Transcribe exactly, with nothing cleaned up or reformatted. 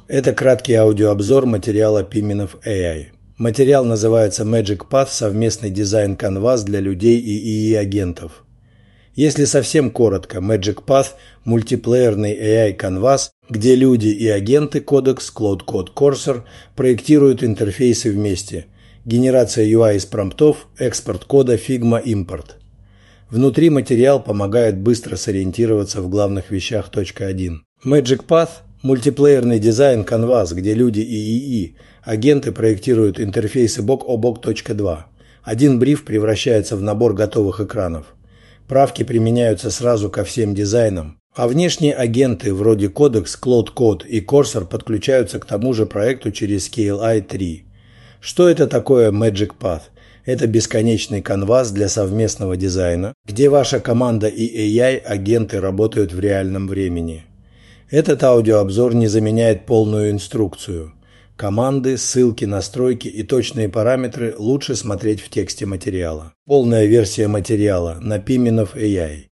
Это краткий аудиообзор материала Piminov эй ай. Материал называется Magic Path – совместный дизайн Canvas для людей и ИИ-агентов. Если совсем коротко, Magic Path – мультиплеерный эй ай Canvas, где люди и агенты Codex, Cloud Code Cursor проектируют интерфейсы вместе. Генерация ю ай из промптов, экспорт кода, Figma, импорт. Внутри материал помогает быстро сориентироваться в главных вещах точка один. Magic Path – мультиплеерный дизайн Canvas, где люди и ИИ, агенты проектируют интерфейсы бок о бок точка два. Один бриф превращается в набор готовых экранов. Правки применяются сразу ко всем дизайнам, а внешние агенты вроде Codex, Cloud Code и Cursor подключаются к тому же проекту через кей эл ай три. Что это такое Magic Path? Это бесконечный канвас для совместного дизайна, где ваша команда и эй ай-агенты работают в реальном времени. Этот аудиообзор не заменяет полную инструкцию. Команды, ссылки, настройки и точные параметры лучше смотреть в тексте материала. Полная версия материала на Piminov эй ай.